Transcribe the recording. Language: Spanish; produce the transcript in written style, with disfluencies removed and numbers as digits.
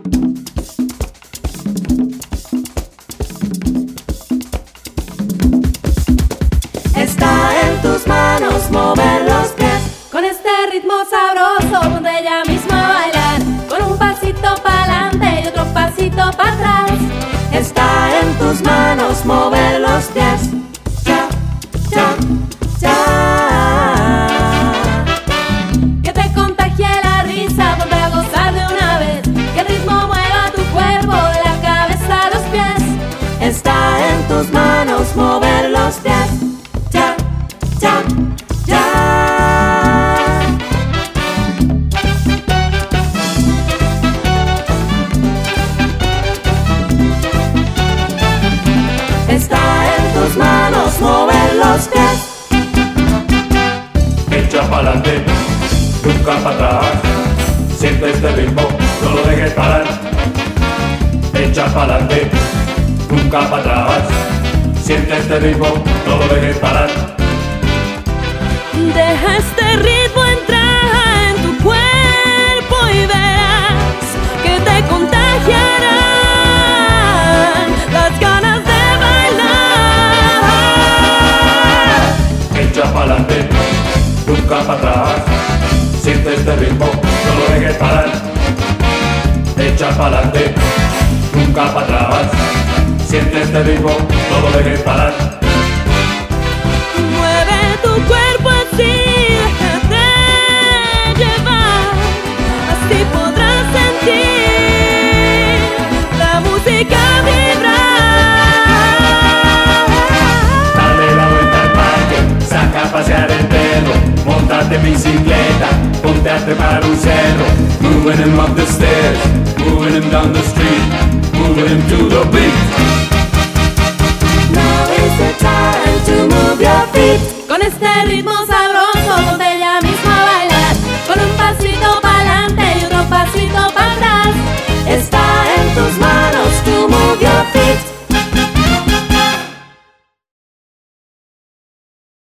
Está en tus manos mover los pies. Con este ritmo sabroso, ponte ya mismo a bailar. Con un pasito para adelante y otro pasito para atrás. Está en tus manos mover los pies. Ya, ya, ya. Que te contagie la risa, ponte a gozar de una vez. Que el ritmo mueva tu cuerpo, de la cabeza a los pies. Está en tus manos mover los pies. Ya, ya, ya. Está en tus manos mover los pies. Echa pa'lante, nunca para atrás. Siente este ritmo, no lo dejes parar. Echa pa'lante, nunca para atrás. Siente este ritmo, no lo dejes parar. Deja este ritmo entrar en tu cuerpo y verás que te contagiarán las ganas de bailar. Echa pa'lante, nunca para atrás. Siente este ritmo, no lo dejes parar. Echa pa'lante, nunca para atrás. Siente este ritmo, no lo dejes parar. Mueve tu cuerpo así, déjate llevar. Así podrás sentir la música vibrar. Dale la vuelta al parque, saca a pasear el perro. Montate en bicicleta, ponte a trepar un cerro. Moving him up the stairs, moving him down the street, moving him to the beat. Now is the time to move your feet. Con este ritmo